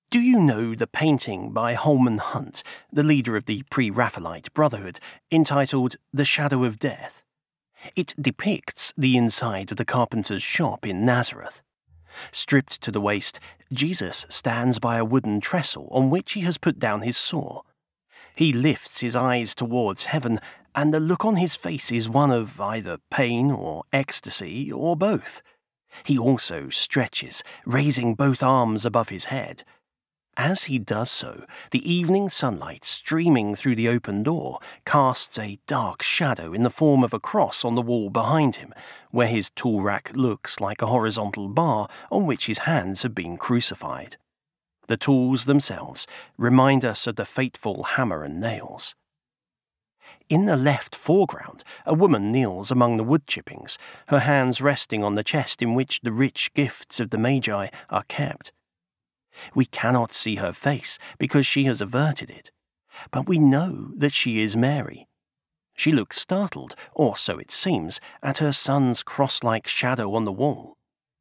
Do you know the painting by Holman Hunt, the leader of the Pre-Raphaelite Brotherhood, entitled The Shadow of Death? It depicts the inside of the carpenter's shop in Nazareth. Stripped to the waist, Jesus stands by a wooden trestle on which he has put down his saw. He lifts his eyes towards heaven, and the look on his face is one of either pain or ecstasy or both. He also stretches, raising both arms above his head. As he does so, the evening sunlight streaming through the open door casts a dark shadow in the form of a cross on the wall behind him, where his tool rack looks like a horizontal bar on which his hands have been crucified. The tools themselves remind us of the fateful hammer and nails. In the left foreground, a woman kneels among the wood chippings, her hands resting on the chest in which the rich gifts of the Magi are kept. We cannot see her face because she has averted it, but we know that she is Mary. She looks startled, or so it seems, at her son's cross-like shadow on the wall.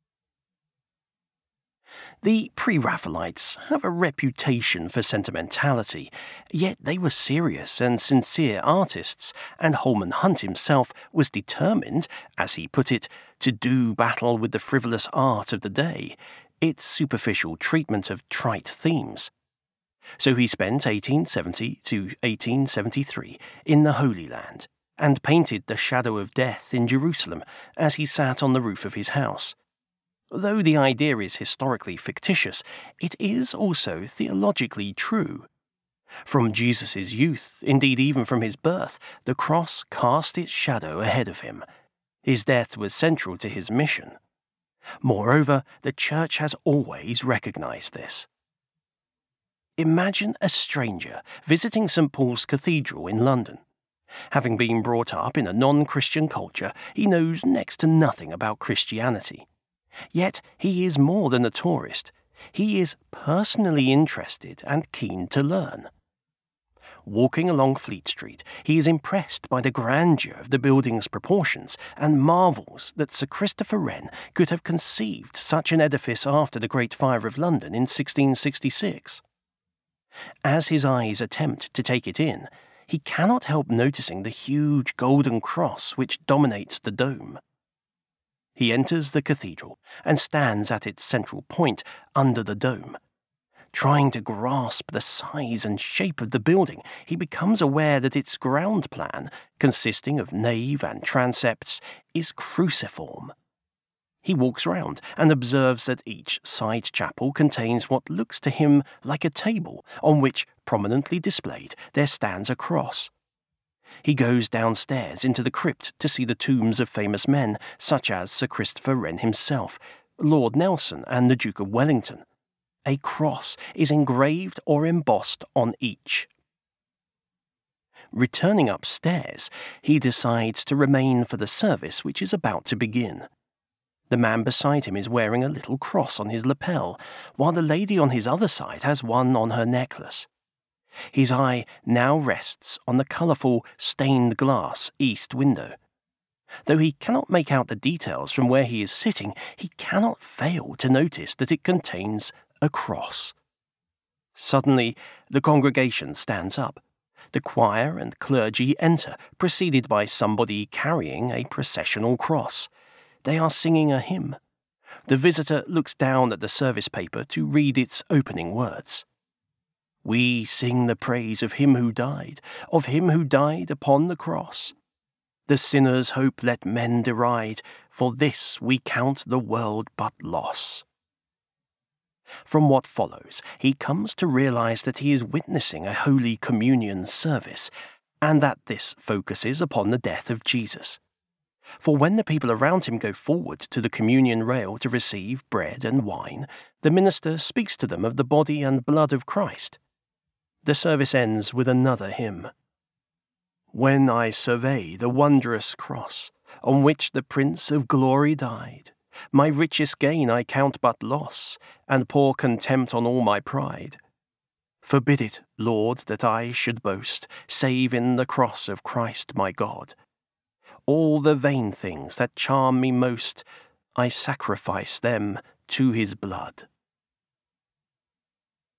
The Pre-Raphaelites have a reputation for sentimentality, yet they were serious and sincere artists, and Holman Hunt himself was determined, as he put it, to do battle with the frivolous art of the day, its superficial treatment of trite themes. So he spent 1870 to 1873 in the Holy Land, and painted the shadow of death in Jerusalem as he sat on the roof of his house. Though the idea is historically fictitious, it is also theologically true. From Jesus' youth, indeed even from his birth, the cross cast its shadow ahead of him. His death was central to his mission. Moreover, the Church has always recognized this. Imagine a stranger visiting St. Paul's Cathedral in London. Having been brought up in a non-Christian culture, he knows next to nothing about Christianity. Yet he is more than a tourist. He is personally interested and keen to learn. Walking along Fleet Street, he is impressed by the grandeur of the building's proportions and marvels that Sir Christopher Wren could have conceived such an edifice after the Great Fire of London in 1666. As his eyes attempt to take it in, he cannot help noticing the huge golden cross which dominates the dome. He enters the cathedral and stands at its central point under the dome. Trying to grasp the size and shape of the building, he becomes aware that its ground plan, consisting of nave and transepts, is cruciform. He walks round and observes that each side chapel contains what looks to him like a table on which, prominently displayed, there stands a cross. He goes downstairs into the crypt to see the tombs of famous men such as Sir Christopher Wren himself, Lord Nelson and the Duke of Wellington. A cross is engraved or embossed on each. Returning upstairs, he decides to remain for the service which is about to begin. The man beside him is wearing a little cross on his lapel, while the lady on his other side has one on her necklace. His eye now rests on the colourful, stained glass east window. Though he cannot make out the details from where he is sitting, he cannot fail to notice that it contains a cross. Suddenly, the congregation stands up. The choir and clergy enter, preceded by somebody carrying a processional cross. They are singing a hymn. The visitor looks down at the service paper to read its opening words. We sing the praise of him who died upon the cross. The sinner's hope let men deride, for this we count the world but loss. From what follows, he comes to realize that he is witnessing a Holy Communion service, and that this focuses upon the death of Jesus. For when the people around him go forward to the communion rail to receive bread and wine, the minister speaks to them of the body and blood of Christ. The service ends with another hymn. When I survey the wondrous cross, on which the Prince of Glory died, my richest gain I count but loss, and pour contempt on all my pride. Forbid it, Lord, that I should boast, save in the cross of Christ my God. All the vain things that charm me most, I sacrifice them to his blood.